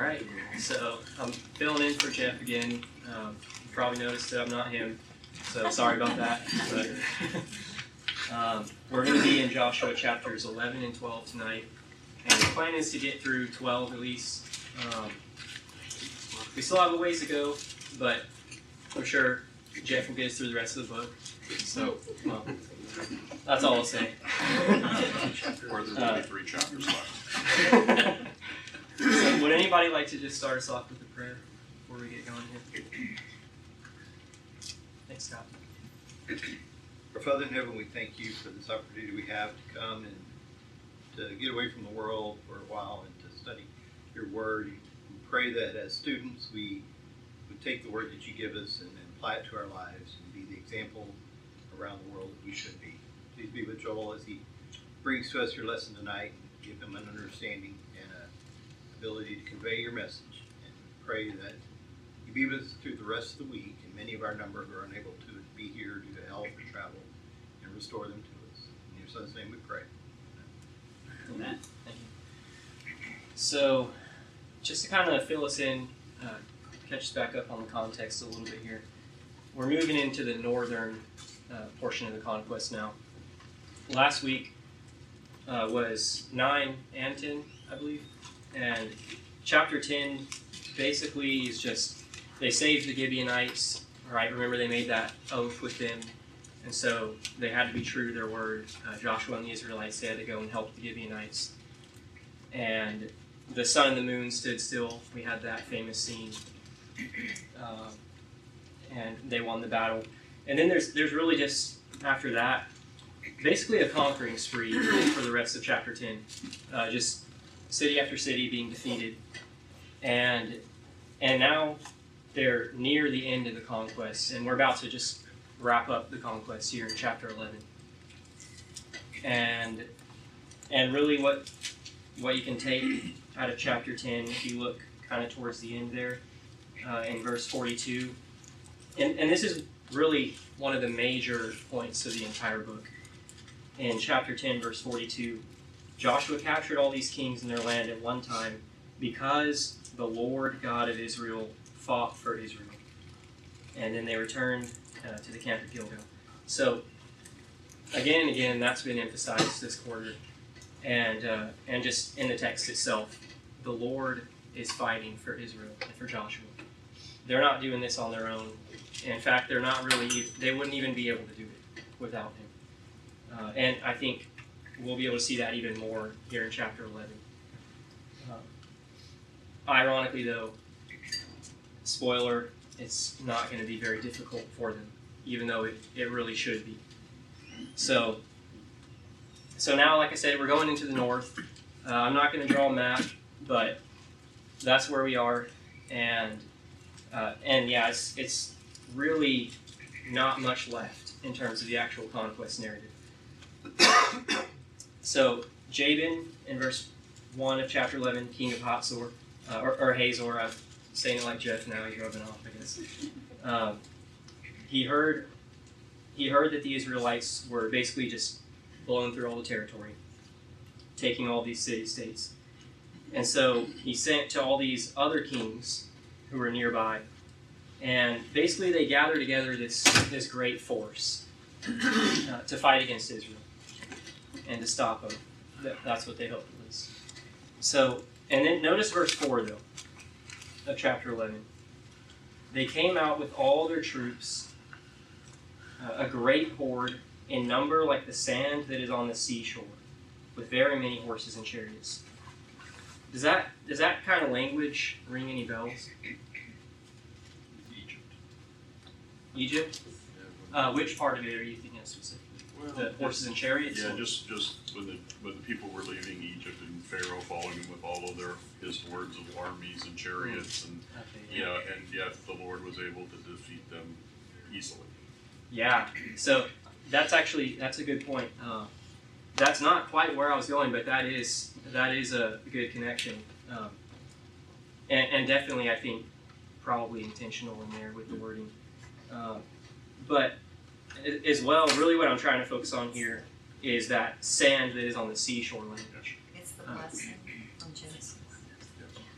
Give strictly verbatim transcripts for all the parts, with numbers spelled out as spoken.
right, so I'm filling in for Jeff again. Um, you probably noticed that I'm not him, so sorry about that. But um, we're going to be in Joshua chapters eleven and twelve tonight, and the plan is to get through twelve at least. Um, we still have a ways to go, but I'm sure Jeff will get us through the rest of the book. So, well, that's all I'll say. Or there's only three chapters left. So would anybody like to just start us off with a prayer before we get going here? Thanks, Scott. Our Father in heaven, we thank you for this opportunity we have to come and to get away from the world for a while and to study your word. We pray that as students we would take the word that you give us and apply it to our lives and be the example around the world that we should be. Please be with Joel as he brings to us your lesson tonight and give him an understanding and an ability to convey your message. And we pray that you be with us through the rest of the week, and many of our number who are unable to be here due to health or travel, and restore them to us. In your Son's name we pray. Amen. Amen. Thank you. So, just to kind of fill us in, uh, catch us back up on the context a little bit here. We're moving into the northern uh, portion of the conquest now. Last week uh, was nine and ten, I believe, and chapter ten basically is just, they saved the Gibeonites, right? Remember they made that oath with them, and so they had to be true to their word. Uh, Joshua and the Israelites, they had to go and help the Gibeonites. And the sun and the moon stood still. We had that famous scene. Uh, and they won the battle. And then there's there's really just, after that, basically a conquering spree for the rest of chapter ten. Uh, just city after city being defeated. And and now they're near the end of the conquest, and we're about to just wrap up the conquest here in chapter eleven. And and really what what you can take out of chapter ten, if you look kind of towards the end there, uh, in verse forty-two, and, and this is really one of the major points of the entire book. In chapter ten, verse forty-two, Joshua captured all these kings in their land at one time because the Lord God of Israel fought for Israel. And then they returned uh, to the camp at Gilgal. So, again and again, that's been emphasized this quarter. And, uh, and just in the text itself, the Lord is fighting for Israel and for Joshua. They're not doing this on their own. In fact, they're not really, they wouldn't even be able to do it without him. Uh, and I think we'll be able to see that even more here in chapter eleven. Uh, ironically, though, spoiler, it's not going to be very difficult for them, even though it, it really should be. So, so now, like I said, we're going into the north. Uh, I'm not going to draw a map, but that's where we are. And, uh, and yeah, it's, it's really not much left in terms of the actual conquest narrative. So, Jabin, in verse one of chapter eleven, king of Hatzor, uh, or, or Hazor, I'm saying it like Jeff now, he's rubbing off, I guess. Um, he heard he heard that the Israelites were basically just blowing through all the territory, taking all these city-states. And so he sent to all these other kings who were nearby, and basically they gathered together this, this great force uh, to fight against Israel and to stop them. That, that's what they hoped it was. So, and then notice verse four, though, of chapter eleven. They came out with all their troops, uh, a great horde, in number like the sand that is on the seashore, with very many horses and chariots. Does that does that kind of language ring any bells? Egypt. Egypt? Uh, which part of it are you thinking of specifically? Well, The horses and chariots? Yeah, or? just just when the when the people were leaving Egypt and Pharaoh following him with all of their his hordes of armies and chariots and Okay, you know, and yet the Lord was able to defeat them easily. Yeah. So that's actually that's a good point. Uh, that's not quite where I was going, but that is that is a good connection, um, and, and definitely I think probably intentional in there with the wording. Um, but as well, really what I'm trying to focus on here is that sand that is on the seashore language. It's the blessing from Genesis.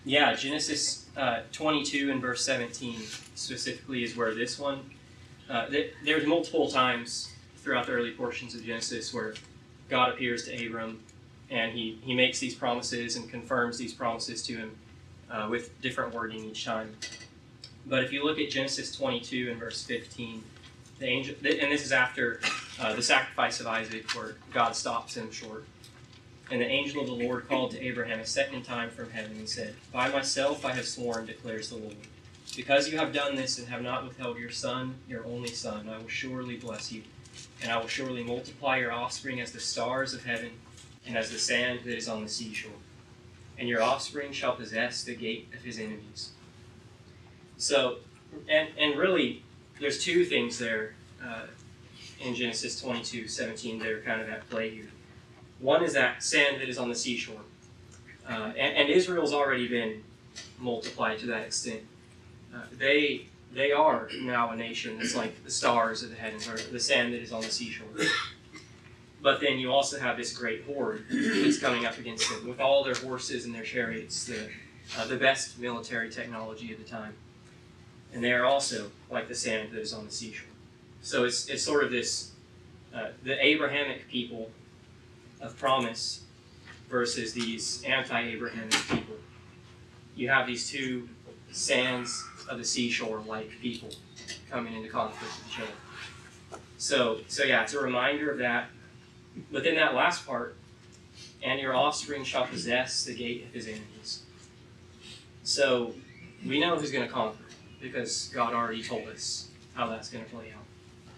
Yeah, Genesis uh, twenty-two and verse seventeen specifically is where this one. Uh, th- there's multiple times throughout the early portions of Genesis where God appears to Abram, and he, he makes these promises and confirms these promises to him uh, with different wording each time. But if you look at Genesis twenty-two and verse fifteen, the angel, and this is after uh, the sacrifice of Isaac, where God stops him short. And the angel of the Lord called to Abraham a second time from heaven and said, "By myself I have sworn, declares the Lord. Because you have done this and have not withheld your son, your only son, I will surely bless you. And I will surely multiply your offspring as the stars of heaven and as the sand that is on the seashore. And your offspring shall possess the gate of his enemies." So, and, and really, there's two things there uh, in Genesis twenty-two seventeen that are kind of at play here. One is that sand that is on the seashore. Uh, and, and Israel's already been multiplied to that extent. Uh, they they are now a nation that's like the stars of the heavens, or the sand that is on the seashore. But then you also have this great horde that's coming up against them with all their horses and their chariots, the, uh, the best military technology of the time. And they are also like the sand that is on the seashore. So it's it's sort of this, uh, the Abrahamic people of promise versus these anti-Abrahamic people. You have these two sands of the seashore like people coming into conflict with each other. So, so yeah, it's a reminder of that. But then that last part, and your offspring shall possess the gate of his enemies. So we know who's going to conquer because God already told us how that's going to play out.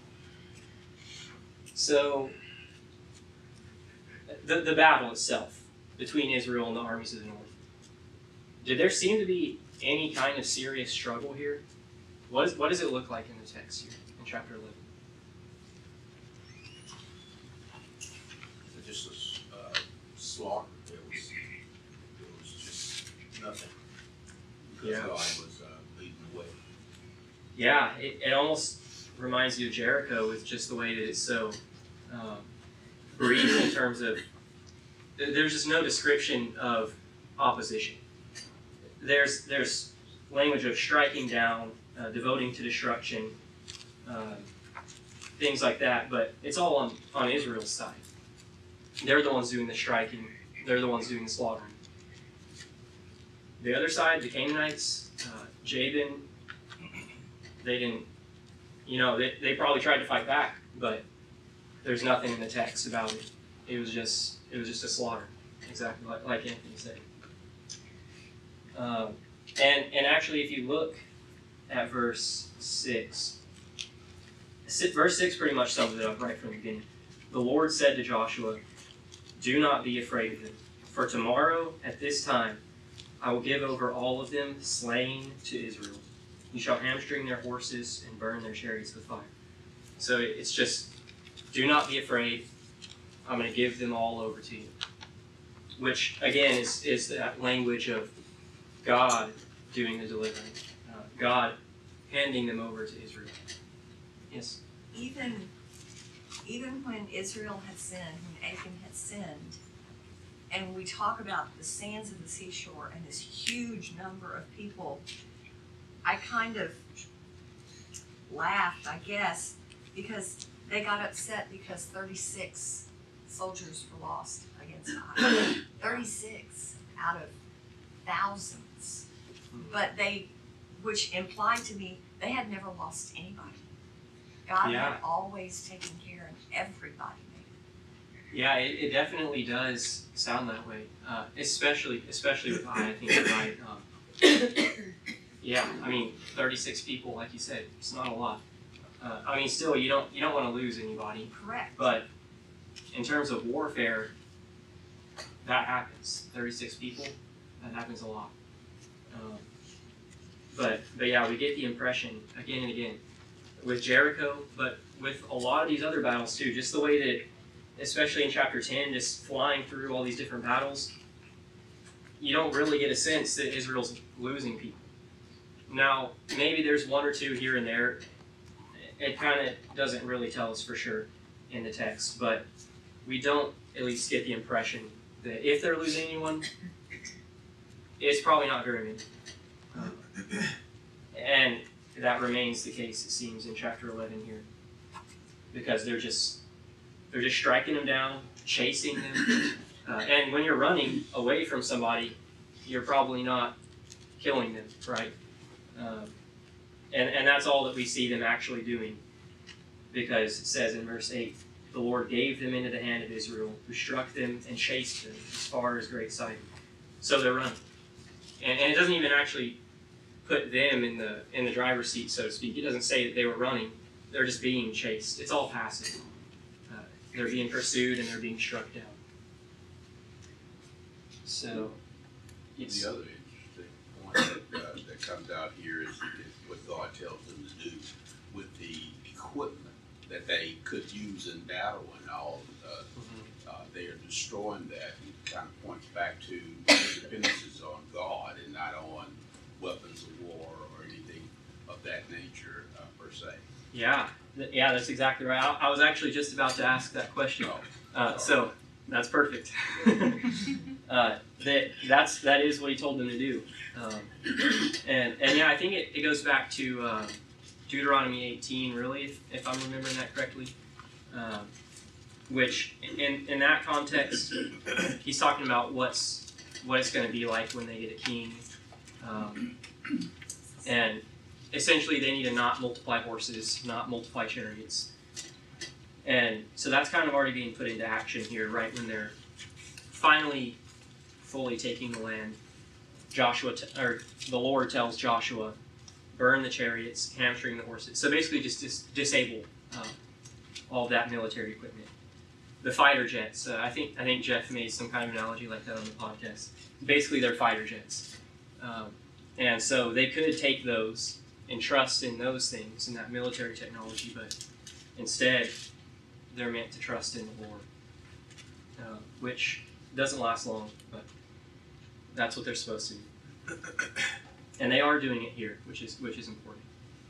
So the, the battle itself between Israel and the armies of the north, did there seem to be any kind of serious struggle here? What, is, what does it look like in the text here in chapter eleven? Just a s- uh, slaughter. It was, it was just nothing. Because Yeah. God was uh, leading the way. Yeah, it, it almost reminds you of Jericho with just the way that it's so um, brief in terms of, there's just no description of opposition. There's there's language of striking down, uh, devoting to destruction, uh, things like that, but it's all on, on Israel's side. They're the ones doing the striking. They're the ones doing the slaughtering. The other side, the Canaanites, uh, Jabin, they didn't, you know, they, they probably tried to fight back, but there's nothing in the text about it. It was just, it was just a slaughter, exactly like, like Anthony said. Um, and, and actually, if you look at verse six, verse six pretty much sums it up right from the beginning. The Lord said to Joshua, "Do not be afraid of them, for tomorrow at this time I will give over all of them slain to Israel. You shall hamstring their horses and burn their chariots with fire." So it's just, do not be afraid. I'm going to give them all over to you. Which, again, is, is that language of God doing the delivering. Uh, God handing them over to Israel. Yes? Even, even when Israel had sinned, when Achan had sinned, and we talk about the sands of the seashore and this huge number of people, I kind of laughed, I guess, because they got upset because thirty-six soldiers were lost against Ai. thirty-six out of thousands. But they, which implied to me, they had never lost anybody. God Yeah. had always taken care of everybody. Yeah, it, it definitely does sound that way. Uh, especially especially with I, I think you're right. Um, yeah, I mean, thirty-six people, like you said, it's not a lot. Uh, I mean, still, you don't you don't want to lose anybody. Correct. But in terms of warfare, that happens. thirty-six people, that happens a lot. Um, but but yeah, we get the impression again and again with Jericho, but with a lot of these other battles too. Just the way that, especially in chapter ten, just flying through all these different battles, you don't really get a sense that Israel's losing people. Now, maybe there's one or two here and there. It kind of doesn't really tell us for sure in the text, but we don't at least get the impression that if they're losing anyone, it's probably not very many. Um, and that remains the case, it seems, in chapter eleven here, because they're just they're just striking them down, chasing them, uh, and when you're running away from somebody, you're probably not killing them, right? Um, and and that's all that we see them actually doing, because it says in verse eight, the Lord gave them into the hand of Israel, who struck them and chased them as far as Great Sidon. So they're running, and, and it doesn't even actually put them in the in the driver's seat, so to speak. It doesn't say that they were running; they're just being chased. It's all passive. Uh, they're being pursued and they're being struck down. So, yes. The other interesting point that, uh, that comes out here is, is what God tells them to do with the equipment that they could use in battle and all. Uh, Mhm. uh, they are destroying that. It kind of points back to dependencies on God and not on weapons of war or anything of that nature uh, per se. Yeah, th- yeah, that's exactly right. I, I was actually just about to ask that question. Uh, so that's perfect. uh, that that's that is what he told them to do, um, and and yeah, I think it, it goes back to uh, Deuteronomy eighteen, really, if, if I'm remembering that correctly. Um, which in in that context, he's talking about what's what it's going to be like when they get a king, um, and essentially they need to not multiply horses, not multiply chariots. And so that's kind of already being put into action here, right when they're finally fully taking the land. Joshua, t- or the Lord tells Joshua, burn the chariots, hamstring the horses. So basically just dis- disable uh, all of that military equipment. The fighter jets, uh, I think I think Jeff made some kind of analogy like that on the podcast. Basically they're fighter jets. Um, and so they could take those and trust in those things, in that military technology, but instead they're meant to trust in the Lord, uh, which doesn't last long, but that's what they're supposed to do. And they are doing it here, which is which is important.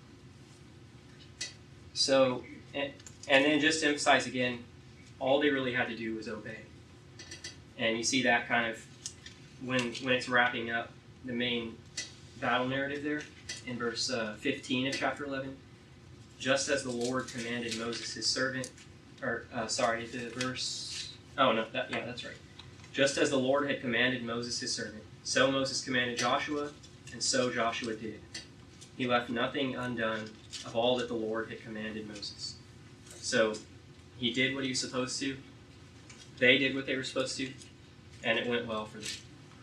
So, and, and then just to emphasize again, all they really had to do was obey. And you see that kind of when when it's wrapping up the main battle narrative there in verse uh, fifteen of chapter eleven. Just as the Lord commanded Moses his servant, or uh, sorry, the verse. Oh no, that, yeah, that's right. Just as the Lord had commanded Moses his servant, so Moses commanded Joshua, and so Joshua did. He left nothing undone of all that the Lord had commanded Moses. So he did what he was supposed to. They did what they were supposed to, and it went well for them.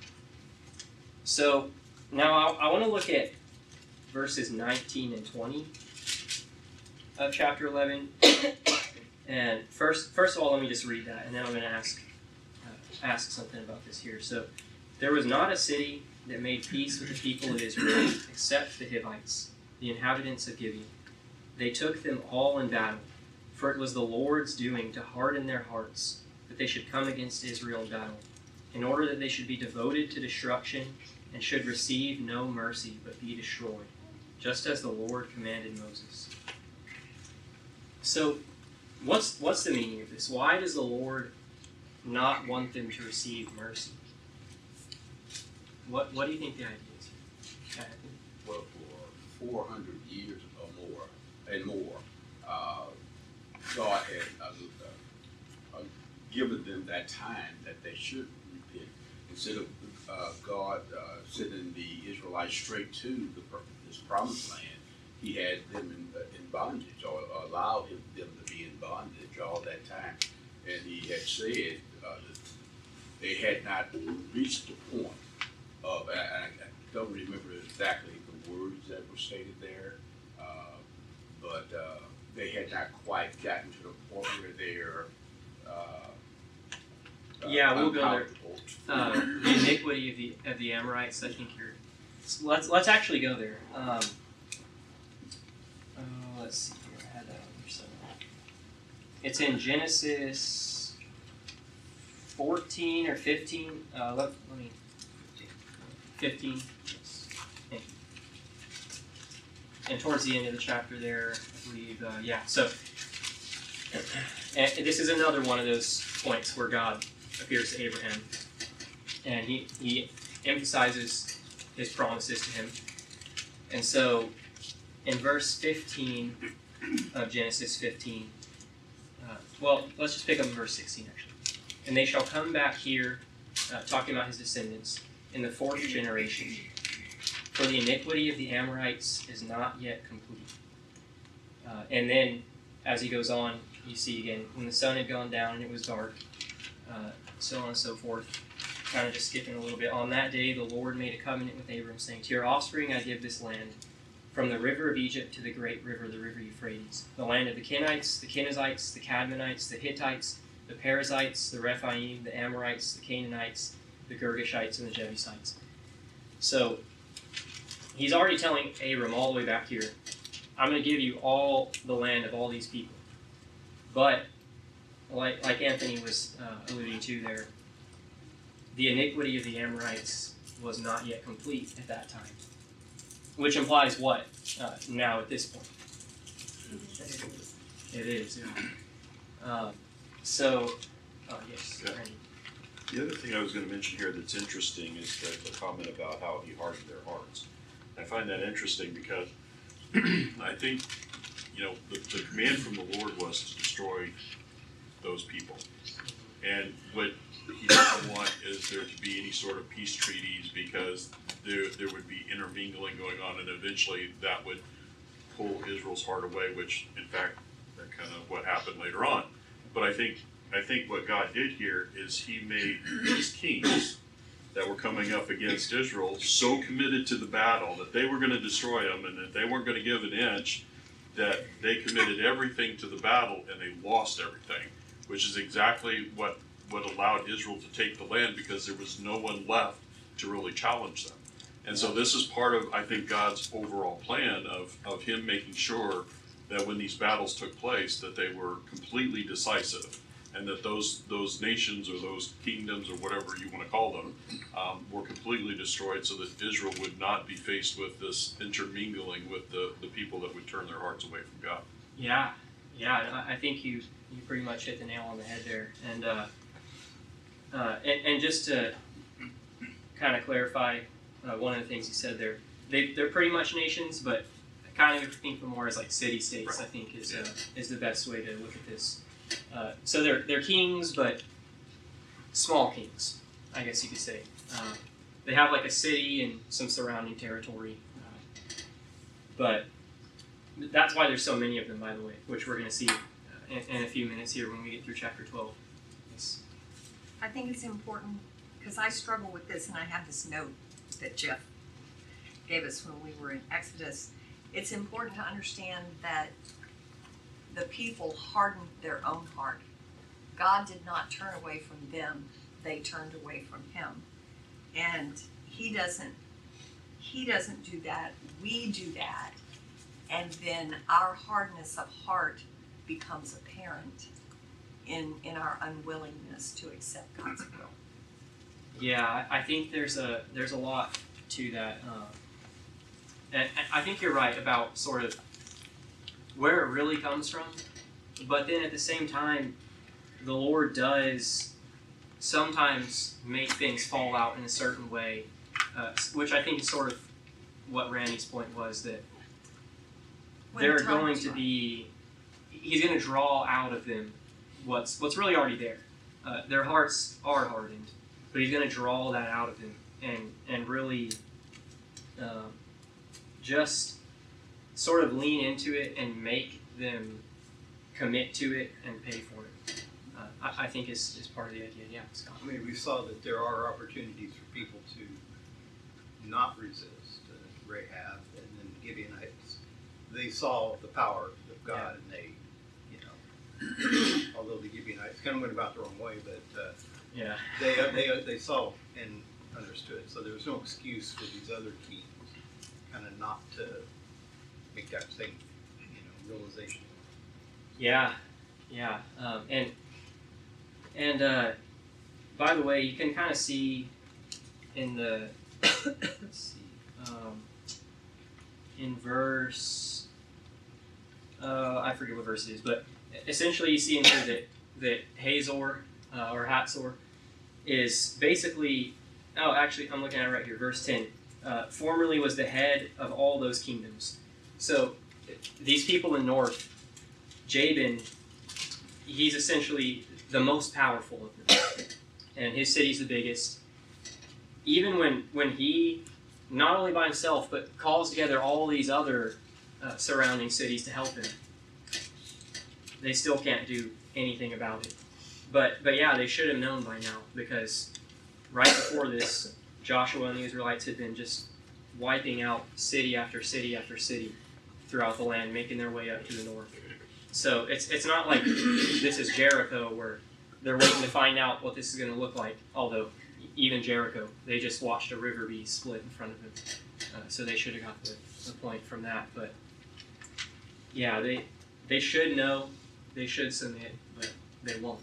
So now I, I want to look at verses nineteen and twenty of chapter eleven. And first, first of all, let me just read that, and then I'm going to ask uh, ask something about this here. So, there was not a city that made peace with the people of Israel except the Hivites, the inhabitants of Gibeon. They took them all in battle, for it was the Lord's doing to harden their hearts, that they should come against Israel in battle, in order that they should be devoted to destruction and should receive no mercy but be destroyed, just as the Lord commanded Moses. So, what's what's the meaning of this? Why does the Lord not want them to receive mercy? What what do you think the idea is here? Well, for four hundred years or more, and more, uh, God had uh, uh, uh, given them that time that they should repent. Instead of uh, God uh, sending the Israelites straight to the, this promised land, he had them in, uh, in bondage, or allowed him, them to be in bondage all that time. And he had said uh, that they had not reached the point of, I, I don't remember exactly the words that were stated there, uh, but uh, they had not quite gotten to the point where they're uh, uh, Yeah, we'll go there. unpalatable. Uh, the iniquity of the of the Amorites. I think you're. So let's let's actually go there. Um, uh, let's see here. I had that on here somewhere. It's in Genesis fourteen or fifteen. Uh, let, let me. fifteen. Yes. Thank you. And towards the end of the chapter there, I believe. Uh, yeah. So, and this is another one of those points where God appears to Abraham, and he, he emphasizes his promises to him. And so in verse fifteen of Genesis fifteen, uh, well, let's just pick up in verse sixteen actually. And they shall come back here, uh, talking about his descendants, in the fourth generation, for the iniquity of the Amorites is not yet complete. Uh, and then, as he goes on, you see again, when the sun had gone down and it was dark, uh, so on and so forth. Kind of just skipping a little bit. On that day, the Lord made a covenant with Abram, saying, to your offspring I give this land, from the river of Egypt to the great river, the river Euphrates, the land of the Kenites, the Kenizzites, the Cadmonites, the Hittites, the Perizzites, the Rephaim, the Amorites, the Canaanites, the Girgashites, and the Jebusites. So, he's already telling Abram all the way back here, I'm going to give you all the land of all these people. But, like, like Anthony was uh, alluding to there, the iniquity of the Amorites was not yet complete at that time. Which implies what uh, now at this point? It is, yeah. Um, so, oh yes, Yeah. Randy. The other thing I was going to mention here that's interesting is that the comment about how he hardened their hearts. I find that interesting because I think, you know, the, the command from the Lord was to destroy those people. And what he doesn't want is there to be any sort of peace treaties because there, there would be intermingling going on, and eventually that would pull Israel's heart away, which in fact, that kind of what happened later on. But I think I think what God did here is he made these kings that were coming up against Israel so committed to the battle that they were going to destroy them and that they weren't going to give an inch, that they committed everything to the battle and they lost everything, which is exactly what, what allowed Israel to take the land because there was no one left to really challenge them. And so this is part of, I think, God's overall plan of, of him making sure that when these battles took place that they were completely decisive, and that those those nations or those kingdoms or whatever you want to call them um, were completely destroyed, so that Israel would not be faced with this intermingling with the, the people that would turn their hearts away from God. Yeah, yeah. I I think you you pretty much hit the nail on the head there. And uh, uh, and, and just to kind of clarify uh, one of the things you said there, they they're pretty much nations, but I kind of think of them more as like city states. Right. I think is Yeah. uh, is the best way to look at this. Uh, so they're they're kings, but small kings, I guess you could say. Uh, they have like a city and some surrounding territory, uh, but that's why there's so many of them, by the way, which we're going to see uh, in, in a few minutes here when we get through chapter twelve. Yes. I think it's important, because I struggle with this, and I have this note that Jeff gave us when we were in Exodus. It's important to understand that the people hardened their own heart. God did not turn away from them, they turned away from him. And he doesn't, he doesn't do that, we do that. And then our hardness of heart becomes apparent in, in our unwillingness to accept God's will. Yeah, I I think there's a there's a lot to that, um, and I think you're right about sort of where it really comes from, but then at the same time, the Lord does sometimes make things fall out in a certain way, uh, which I think is sort of what Randy's point was, that When there are the time going is to right. be, he's going to draw out of them what's what's really already there. Uh, their hearts are hardened, but he's going to draw that out of them and and really um, just sort of lean into it and make them commit to it and pay for it. Uh, I, I think is, is part of the idea. Yeah, Scott. I mean, we saw that there are opportunities for people to not resist. Uh, Rahab and then Gibeonites, they saw the power of God, and they, you know, although the Gibeonites kind of went about the wrong way, but uh, Yeah. they they they saw and understood. So there was no excuse for these other kings, kind of not to make that same, you know, realization. Yeah, yeah, um, and and uh, by the way, you can kind of see in the let's see, um, in verse uh, I forget what verse it is, but essentially you see in here that that Hazor uh, or Hatzor is basically oh, actually, I'm looking at it right here, verse ten. Uh, formerly was the head of all those kingdoms. So these people in north, Jabin, he's essentially the most powerful of them, and his city's the biggest. Even when when he, not only by himself, but calls together all these other uh, surrounding cities to help him, they still can't do anything about it. But but yeah, they should have known by now, because right before this, Joshua and the Israelites had been just wiping out city after city after city throughout the land, making their way up to the north. So it's it's not like this is Jericho where they're waiting to find out what this is going to look like. Although even Jericho, they just watched a river be split in front of them, uh, so they should have got the, the point from that. But yeah, they they should know, they should submit, but they won't.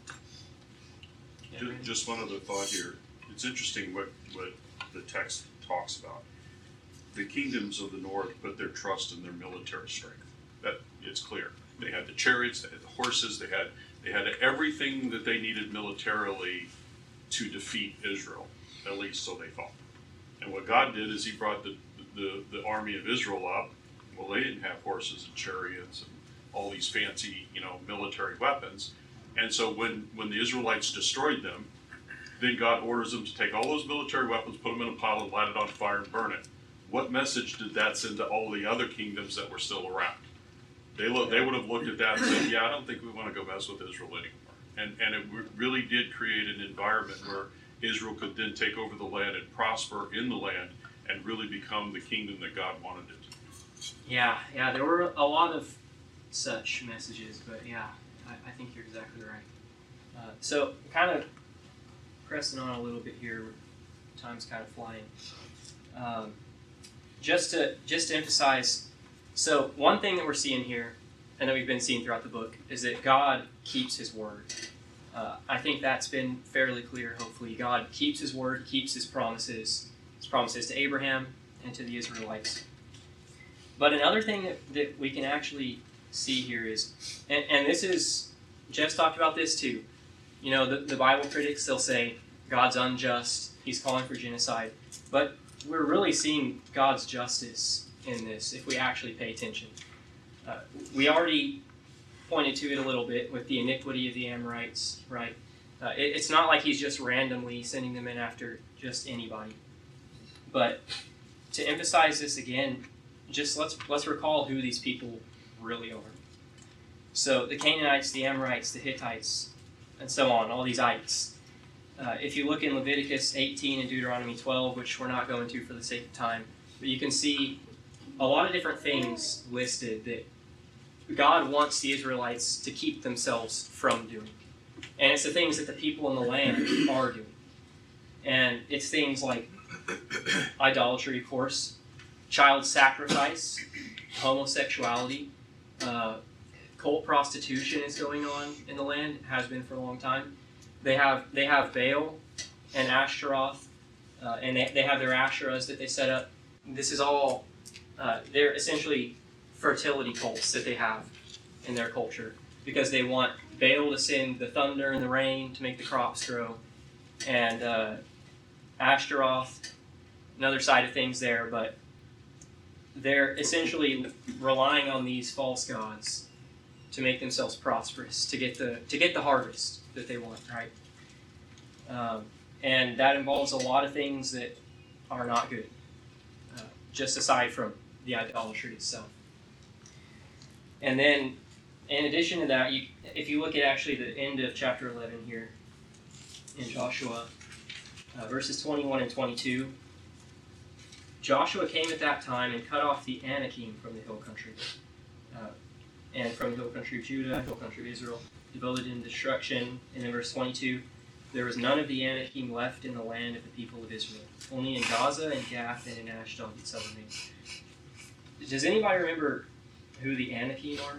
Yeah, Ju- Randy? Just one other thought here. It's interesting what, what the text talks about. The kingdoms of the north put their trust in their military strength. That it's clear. They had the chariots, they had the horses, they had they had everything that they needed militarily to defeat Israel, at least so they thought. And what God did is He brought the the, the army of Israel up. Well, they didn't have horses and chariots and all these fancy, you know, military weapons. And so when, when the Israelites destroyed them, then God orders them to take all those military weapons, put them in a pile, and light it on fire and burn it. What message did that send to all the other kingdoms that were still around? They look, they would have looked at that and said, yeah, I don't think we want to go mess with Israel anymore. And, and it really did create an environment where Israel could then take over the land and prosper in the land and really become the kingdom that God wanted it to be. Yeah, yeah, there were a lot of such messages, but yeah, I, I think you're exactly right. Uh, so, kind of pressing on a little bit here, time's kind of flying. Um, just to just to emphasize, so one thing that we're seeing here, and that we've been seeing throughout the book, is that God keeps His word. Uh, I think that's been fairly clear. Hopefully, God keeps His word, keeps His promises, His promises to Abraham and to the Israelites. But another thing that, that we can actually see here is, and, and this is, Jeff's talked about this too. You know, the, the Bible critics, they'll say God's unjust, He's calling for genocide. But we're really seeing God's justice in this if we actually pay attention. Uh, we already pointed to it a little bit with the iniquity of the Amorites, right? Uh, it, it's not like He's just randomly sending them in after just anybody. But to emphasize this again, just let's let's recall who these people really are. So the Canaanites, the Amorites, the Hittites, and so on, all these ites. Uh, if you look in Leviticus eighteen and Deuteronomy twelve, which we're not going to for the sake of time, but you can see a lot of different things listed that God wants the Israelites to keep themselves from doing. And it's the things that the people in the land are doing. And it's things like idolatry, of course, child sacrifice, homosexuality, uh, cult prostitution is going on in the land, has been for a long time. They have they have Baal and Ashtaroth, uh, and they, they have their Asherahs that they set up. This is all, uh, they're essentially fertility cults that they have in their culture, because they want Baal to send the thunder and the rain to make the crops grow, and uh, Ashtaroth, another side of things there, but they're essentially relying on these false gods to make themselves prosperous, to get the to get the harvest that they want, right? Um, and that involves a lot of things that are not good, uh, just aside from the idolatry itself. And then, in addition to that, you, if you look at actually the end of chapter eleven here in Joshua, uh, verses twenty-one and twenty-two, Joshua came at that time and cut off the Anakim from the hill country, uh, and from the hill country of Judah, hill country of Israel, devoted in destruction. And in verse twenty-two, there was none of the Anakim left in the land of the people of Israel, only in Gaza and Gath and in Ashdod did southern names. Does anybody remember who the Anakim are?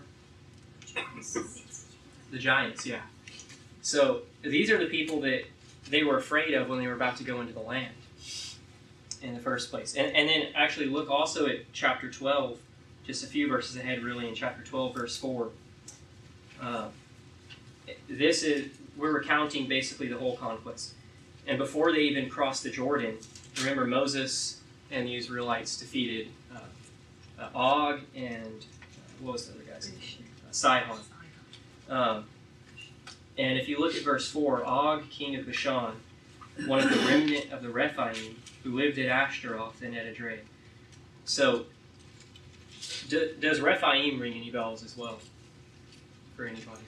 The giants, yeah. So these are the people that they were afraid of when they were about to go into the land in the first place. And, and then actually look also at chapter twelve, just a few verses ahead really, in chapter twelve, verse four. Uh, this is, we're recounting basically the whole conquest. and before they even crossed the Jordan, remember Moses and the Israelites defeated uh, uh, Og and uh, what was the other guy's name? Uh, Sihon. Um, and if you look at verse four, Og, king of Bashan, one of the remnant of the Rephaim, who lived at Ashtaroth and at Edrei. So, do, does Rephaim ring any bells as well for anybody?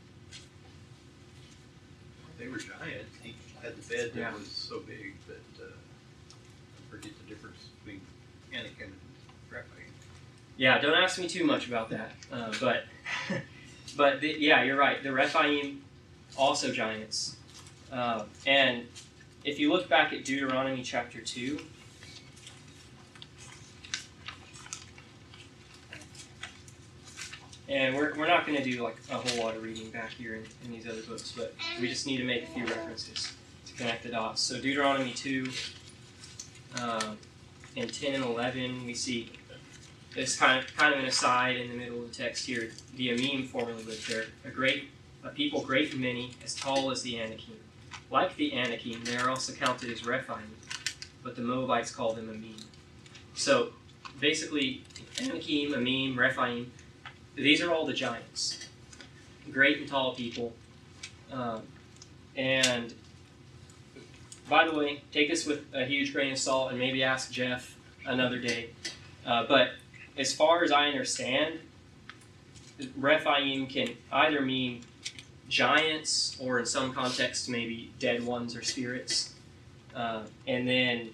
They were giants. He had the bed that Yeah. was so big that uh, I forget the difference between Anakim and Rephaim. Yeah, don't ask me too much about that. Uh, but, but the, yeah, you're right. The Rephaim, also giants. Uh, and if you look back at Deuteronomy chapter two, and we're, we're not going to do like a whole lot of reading back here in, in these other books, but we just need to make a few references to connect the dots. So Deuteronomy two, um, and ten and eleven, we see this kind of kind of an aside in the middle of the text here. The Amim formerly lived there, a great a people great and many, as tall as the Anakim. Like the Anakim, they are also counted as Rephaim, but the Moabites call them Amim. So basically, Anakim, Amim, Rephaim, these are all the giants, great and tall people. Um, and by the way, take this with a huge grain of salt, and maybe ask Jeff another day. Uh, but as far as I understand, Rephaim can either mean giants, or in some contexts maybe dead ones or spirits. Uh, and then,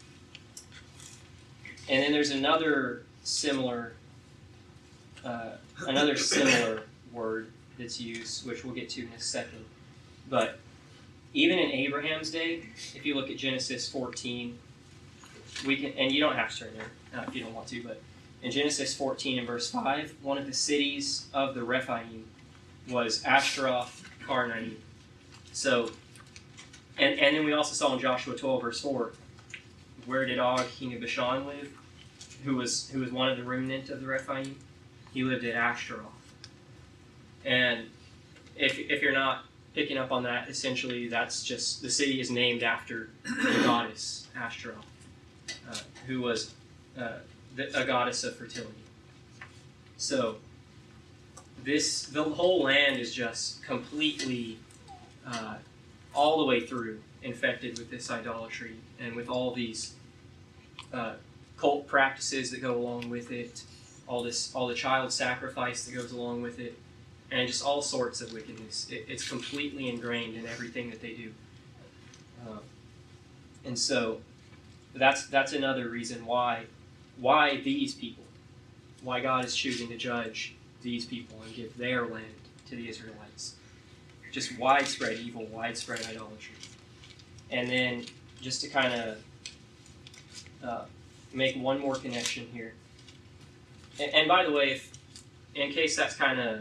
and then there's another similar, uh, another similar word that's used, which we'll get to in a second. But even in Abraham's day, if you look at Genesis fourteen, we can, and you don't have to turn there uh, if you don't want to, but in Genesis fourteen and verse five, one of the cities of the Rephaim was Ashtaroth Karnaim. So, and, and then we also saw in Joshua twelve verse four, where did Og, king of Bashan, live? Who was who was one of the remnant of the Rephaim? He lived at Ashtaroth. And if if you're not picking up on that, essentially that's just, the city is named after the goddess Ashtaroth, uh, who was uh, the, a goddess of fertility. So this, the whole land is just completely, uh, all the way through, infected with this idolatry and with all these uh, cult practices that go along with it, all this, all the child sacrifice that goes along with it, and just all sorts of wickedness. It, it's completely ingrained in everything that they do. Uh, and so that's that's another reason why why these people, why God is choosing to judge these people and give their land to the Israelites. Just widespread evil, widespread idolatry. And then just to kind of uh, make one more connection here. And, and by the way, if, in case that's kind of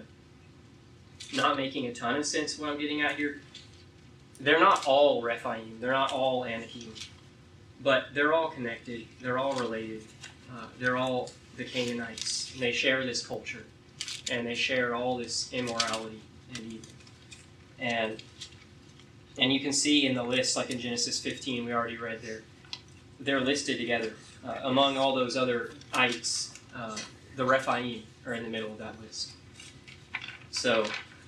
not making a ton of sense what I'm getting at here, they're not all Rephaim, they're not all Anakim, but they're all connected, they're all related, uh, they're all the Canaanites. They share this culture, and they share all this immorality and evil. And and you can see in the list, like in Genesis fifteen, we already read there, they're listed together. Uh, among all those other ites, uh, the Rephaim are in the middle of that list. So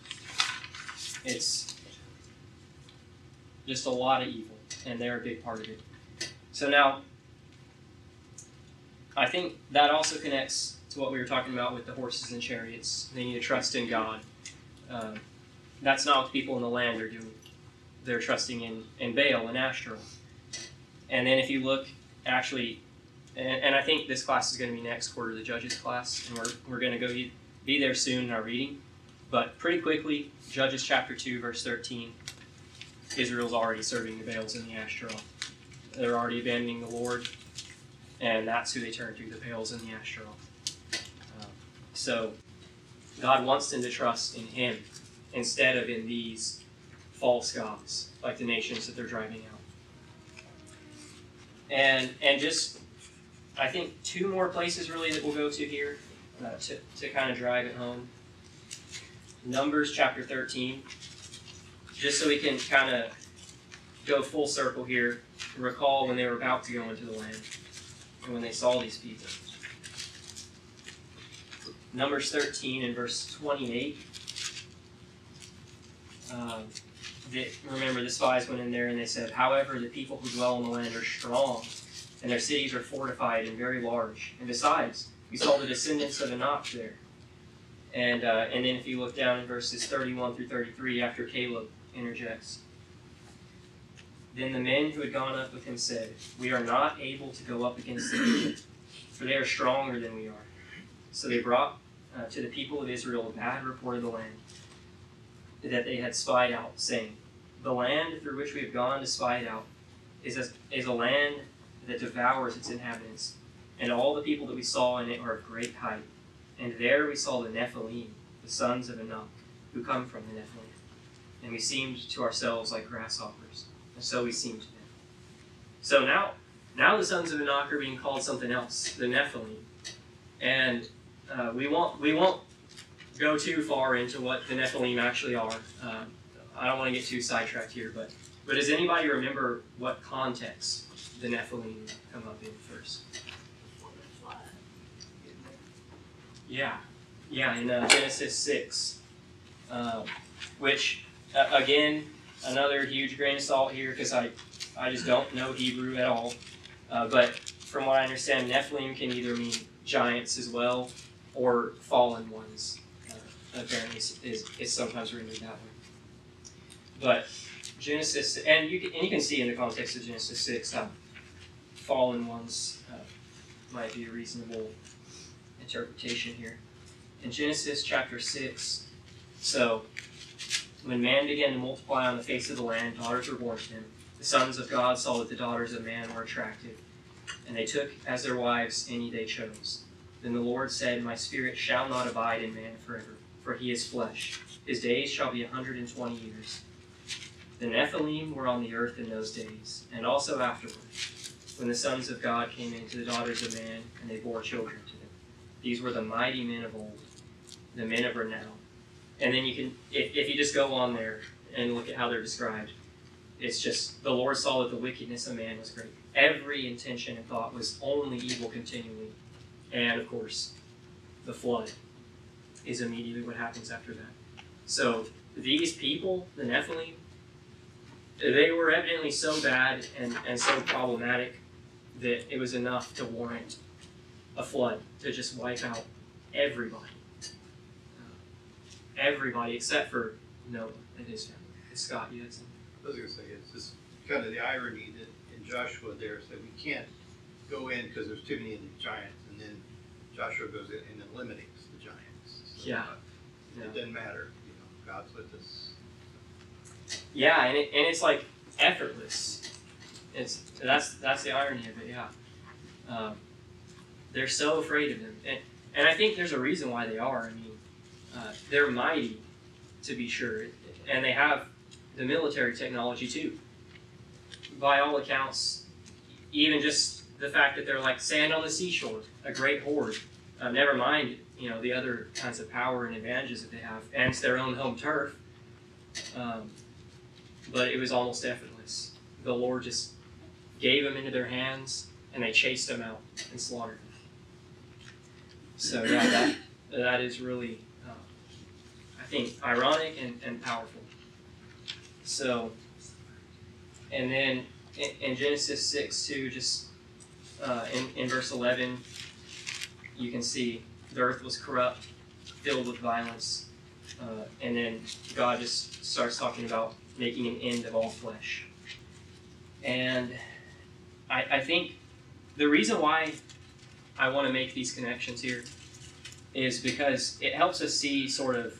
it's just a lot of evil, and they're a big part of it. So now, I think that also connects to what we were talking about with the horses and chariots. They need to trust in God. Uh, that's not what the people in the land are doing. They're trusting in, in Baal and Ashtaroth. And then if you look, actually, and, and I think this class is going to be next quarter, the Judges class, and we're, we're going to go be, be there soon in our reading. But pretty quickly, Judges chapter two, verse thirteen, Israel's already serving the Baals and the Ashtaroth. They're already abandoning the Lord, and that's who they turn to, the Baals and the Ashtaroth. Um, so God wants them to trust in Him instead of in these false gods, like the nations that they're driving out. And and just, I think, two more places really that we'll go to here uh, to, to kind of drive it home. Numbers chapter thirteen, just so we can kind of go full circle here, recall when they were about to go into the land and when they saw these people. Numbers thirteen and verse twenty-eight. Um, they, remember, the spies went in there and they said, however, the people who dwell in the land are strong, and their cities are fortified and very large. And besides, we saw the descendants of Anak there. And uh, and then if you look down in verses thirty-one through thirty-three, after Caleb interjects, then the men who had gone up with him said, we are not able to go up against the people, for they are stronger than we are. So they brought uh, to the people of Israel a bad report of the land that they had spied out, saying, the land through which we have gone to spy it out is a, is a land that devours its inhabitants, and all the people that we saw in it are of great height. And there we saw the Nephilim, the sons of Anak, who come from the Nephilim. And we seemed to ourselves like grasshoppers, and so we seemed to them. So now, now the sons of Anak are being called something else, the Nephilim. And uh, we won't we won't go too far into what the Nephilim actually are. Um, I don't want to get too sidetracked here, but but does anybody remember what context the Nephilim come up in first? Yeah, yeah, in uh, Genesis six, um, which uh, again, another huge grain of salt here because I, I just don't know Hebrew at all. Uh, but from what I understand, Nephilim can either mean giants as well or fallen ones. Uh, apparently, is, is is sometimes rendered that way. But Genesis, and you can, and you can see in the context of Genesis six how fallen ones uh, might be a reasonable interpretation here. In Genesis chapter six, so when man began to multiply on the face of the land, daughters were born to him. The sons of God saw that the daughters of man were attractive, and they took as their wives any they chose. Then the Lord said, my spirit shall not abide in man forever, for he is flesh. His days shall be a hundred and twenty years. The Nephilim were on the earth in those days, and also afterward, when the sons of God came into the daughters of man, and they bore children to them. These were the mighty men of old, the men of renown. And then you can, if, if you just go on there and look at how they're described, it's just, the Lord saw that the wickedness of man was great. Every intention and thought was only evil continually. And of course, the flood is immediately what happens after that. So these people, the Nephilim, they were evidently so bad and, and so problematic that it was enough to warrant a flood to just wipe out everybody. Uh, everybody except for Noah and his family. And Scott, you had something? I was going to say, it's just kind of the irony that in Joshua there said we can't go in because there's too many of the giants, and then Joshua goes in and eliminates the giants. So, Yeah. uh, Yeah. It doesn't matter, you know, God's with us. Yeah, and it, and it's like effortless. It's that's that's the irony of it. Yeah, um, they're so afraid of them, and and I think there's a reason why they are. I mean, uh, they're mighty, to be sure, and they have the military technology too. By all accounts, even just the fact that they're like sand on the seashore, a great horde. Uh, never mind, you know, the other kinds of power and advantages that they have, and it's their own home turf. Um, but it was almost effortless. The Lord just gave them into their hands, and they chased them out and slaughtered them. So yeah, that that is really, uh, I think, ironic and, and powerful. So, and then in, in Genesis six too, just uh, in, in verse eleven, you can see the earth was corrupt, filled with violence, uh, and then God just starts talking about making an end of all flesh. And I, I think the reason why I want to make these connections here is because it helps us see sort of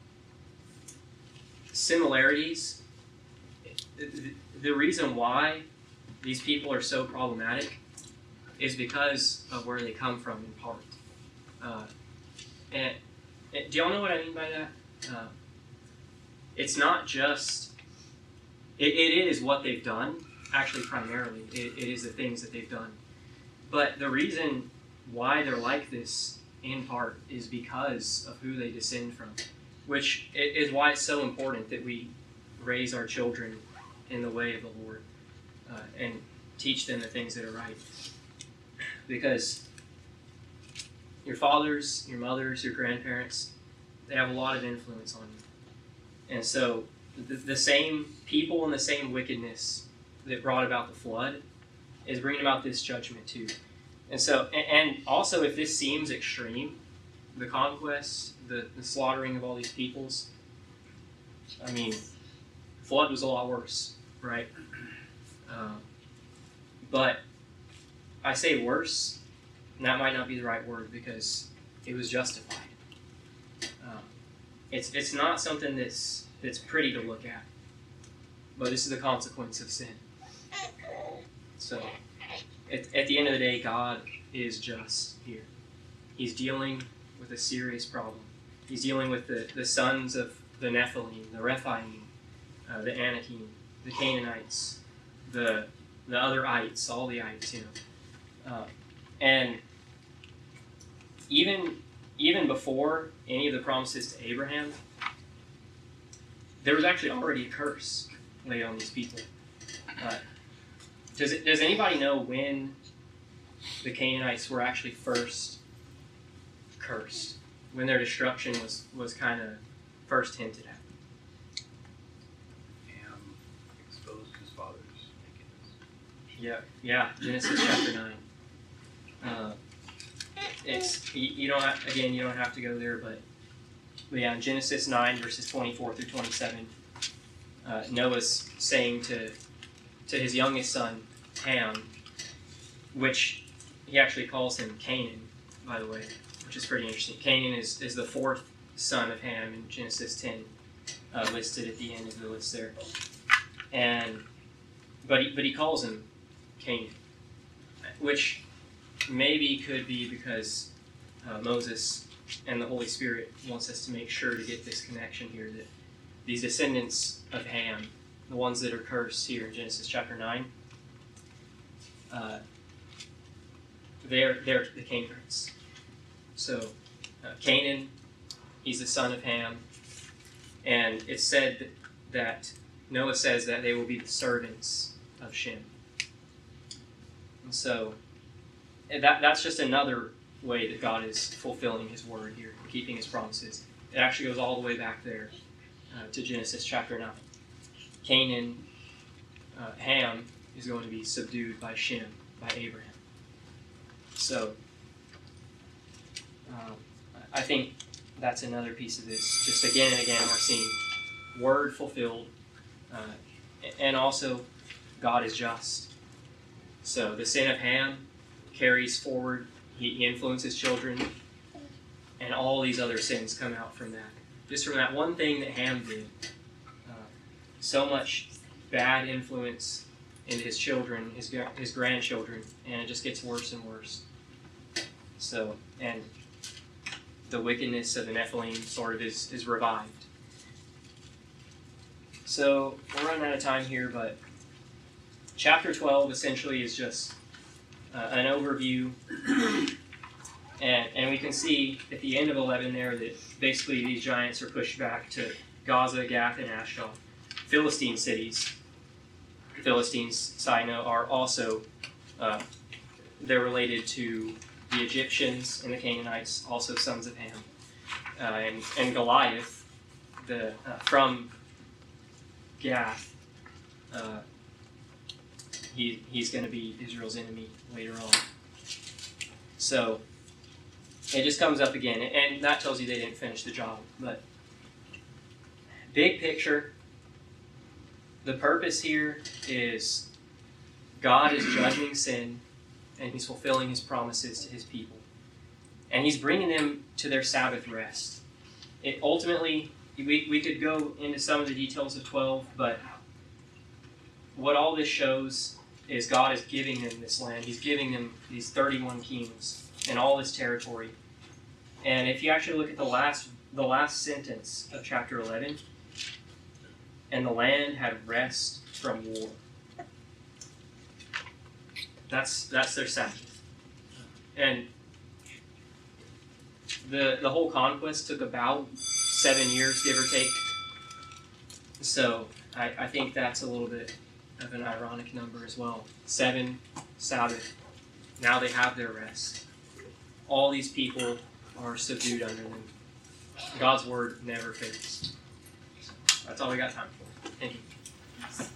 similarities. The, the reason why these people are so problematic is because of where they come from in part. Uh, and, and do y'all know what I mean by that? Uh, it's not just, it, it is what they've done, actually primarily, it, it is the things that they've done. But the reason why they're like this, in part, is because of who they descend from, which is why it's so important that we raise our children in the way of the Lord uh, and teach them the things that are right. Because your fathers, your mothers, your grandparents, they have a lot of influence on you. And so the, the same people and the same wickedness that brought about the flood is bringing about this judgment too. And so, and, and also if this seems extreme, the conquest, the, the slaughtering of all these peoples, I mean, flood was a lot worse, right? Uh, but I say worse, and that might not be the right word because it was justified. Uh, it's it's not something that's that's pretty to look at, but this is the consequence of sin. So, at, at the end of the day, God is just here. He's dealing with a serious problem. He's dealing with the, the sons of the Nephilim, the Rephaim, uh, the Anakim, the Canaanites, the the other ites, all the ites, you know. Uh, and even even before any of the promises to Abraham, there was actually already a curse laid on these people. Uh, does it, does anybody know when the Canaanites were actually first cursed? When their destruction was, was kind of first hinted at? Ham exposed his father's nakedness. Yeah, yeah. Genesis chapter nine. Uh, it's you, you don't have, again you don't have to go there, but, but yeah, in Genesis nine verses twenty-four through twenty-seven, uh, Noah's saying to to his youngest son Ham, which he actually calls him Canaan, by the way, which is pretty interesting. Canaan is, is the fourth son of Ham in Genesis ten, uh, listed at the end of the list there, and but he, but he calls him Canaan, which maybe could be because uh, Moses and the Holy Spirit wants us to make sure to get this connection here, that these descendants of Ham, the ones that are cursed here in Genesis chapter nine, uh, they're, they're the Canaanites. So uh, Canaan, he's the son of Ham, and it's said that, that Noah says that they will be the servants of Shem. And so and that that's just another way that God is fulfilling his word here, keeping his promises. It actually goes all the way back there uh, to Genesis chapter nine. Canaan, uh, Ham, is going to be subdued by Shem, by Abraham. So, uh, I think that's another piece of this. Just again and again, we're seeing word fulfilled, uh, and also God is just. So the sin of Ham carries forward, he, he influences children, and all these other sins come out from that. Just from that one thing that Ham did, uh, so much bad influence into his children, his his grandchildren, and it just gets worse and worse. So, and the wickedness of the Nephilim sort of is, is revived. So, we're running out of time here, but chapter twelve essentially is just uh, an overview, and and we can see at the end of eleven there that basically these giants are pushed back to Gaza, Gath, and Ashdod, Philistine cities. Philistines, side note, are also uh, they're related to the Egyptians and the Canaanites, also sons of Ham, uh, and and Goliath, the uh, from Gath. Uh, He, he's going to be Israel's enemy later on. So, it just comes up again. And that tells you they didn't finish the job. But, big picture, the purpose here is God is judging sin, and he's fulfilling his promises to his people. And he's bringing them to their Sabbath rest. It ultimately, we, we could go into some of the details of twelve, but what all this shows is God is giving them this land. He's giving them these thirty-one kings and all this territory. And if you actually look at the last the last sentence of chapter eleven, and the land had rest from war. That's that's their Sabbath. And the the whole conquest took about seven years, give or take. So I, I think that's a little bit of an ironic number as well. Seven Sabbath. Now they have their rest. All these people are subdued under them. God's word never fails. That's all we got time for. Thank you.